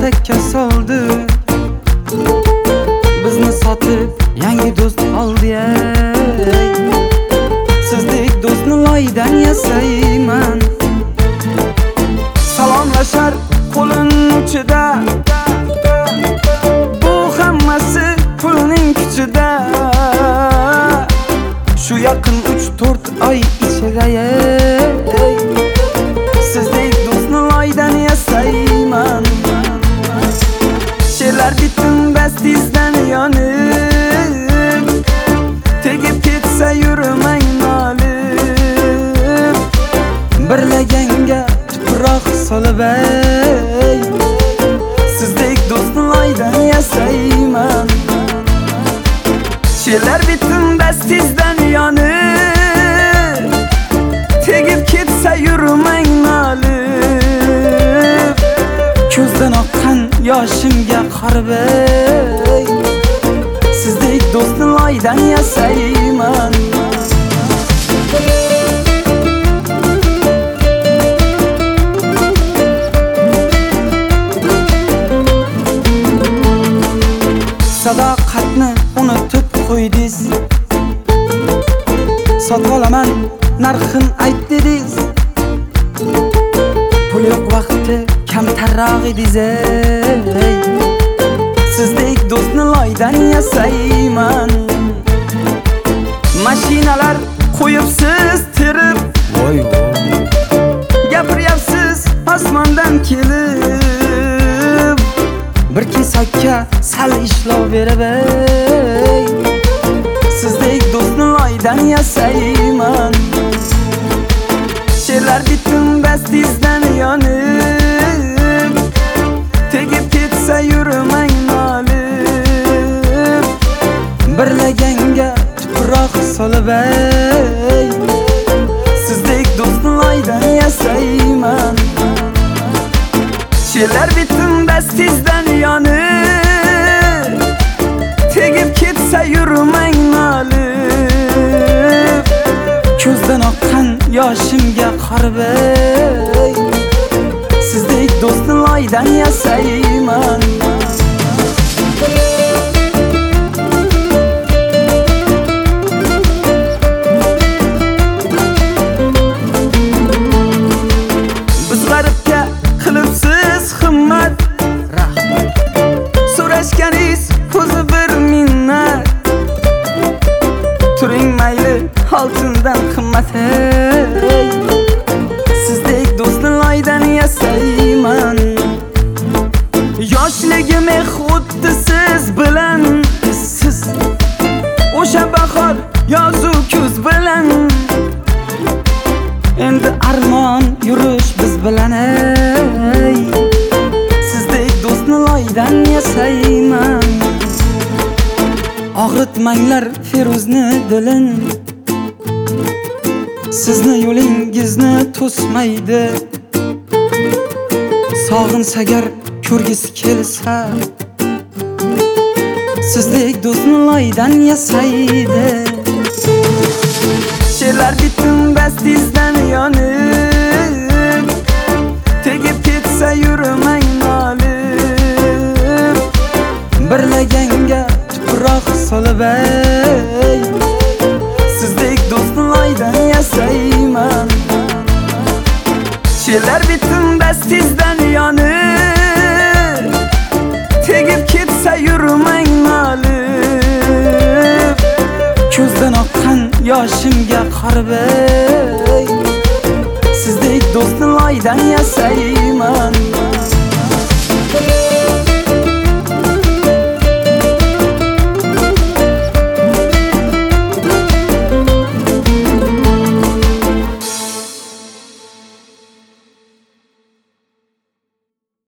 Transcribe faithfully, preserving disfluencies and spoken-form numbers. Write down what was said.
takka soldi. Bizni sotib yangi do'st oldi. Sizdek do'stni loydan yasayman. Salomlashar qo'lin uchida, bu hammasi pulning kuchida. Shu yaqin uch to'rt oy ichida sizdek do'stni loydan yasayman. She'rlar bitdim bastingizdan yonib, tegib ketsa yurmang nolib. Birlaganga tuproq solib ey, sizdek do'stni loydan yasayman. She'rlar bitdim bastingizdan yonib, tegib ketsa yurmang nolib. Ko'zdan oqqan yoshimga qarab ey, sizdek do'stni loydan yasayman. Sadoqatni unutib qo'ydingiz, sotib olaman narxin ayt dedingiz. Pul yo'q vaqti kamtarroq edingiz ey, sizdek do'stni loydan yasayman. Mashinalar qo'yibsiz terib, voy voy, gapiryapsiz osmondan kelib. Bir kesakka sal ishlov berib ey, sizdek do'stni loydan yasayman. She'rlar bitdim bastingizdan yonib, tegib ketsa yurmang nolib. Birlaganga tuproq solib ey, sizdek do'stni loydan yasayman. She'rlar bitdim bastingizdan yonib, tegib ketsa yurmang nolib. Ko'zdan oqqan yoshimga qarab ey, sizdek do'stni loydan yasayman. Biz g'aribga qilibsiz himmat, rahmat. So'rashganingiz ko'zi bir minnat. Turing mayli oltindan qimmat ey, sizdek do'stni loydan yasayman. Yoshligim xuddi siz bilan, siz o'sha bahor yozu kuz bilan. Endi armon yurish biz bilan ey, sizdek do'stni loydan yasayman. Og'ritmanglar Feruzni dilin, sizni yo'lingizni to'smaydi. Sog'insa agar ko'rgisi kelsa, sizdek do'stni loydan yasaydi. She'rlar bitdim bastingizdan yonib, tegib ketsa yurmang nolib. Birlaganga tuproq solib ey, sizdek do'stni loydan yasayman. She'rlar bitdim bastingizdan yonib, tegib ketsa yurmang nolib. Ko'zdan oqqan yoshimga qarab ey, sizdek do'stni loydan yasayman.